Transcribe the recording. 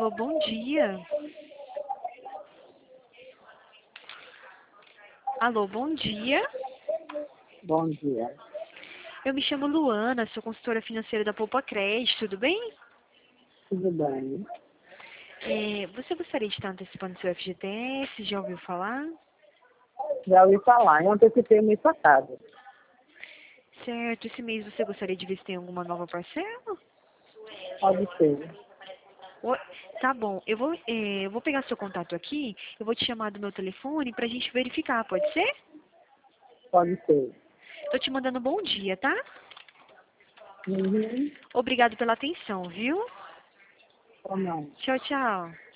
Alô, bom dia. Alô, bom dia. Bom dia. Eu me chamo Luana, sou consultora financeira da Poupa Crédito, tudo bem? Tudo bem? Você gostaria de estar antecipando seu FGTS? Já ouviu falar? Já ouvi falar. Eu antecipei o mês passado. Certo, esse mês você gostaria de ver se tem alguma nova parcela? Pode ser. Oi, tá bom, eu vou pegar seu contato aqui, eu vou te chamar do meu telefone pra gente verificar, pode ser? Pode ser. Tô te mandando bom dia, tá? Uhum. Obrigado pela atenção, viu? Ou não. Tchau, tchau.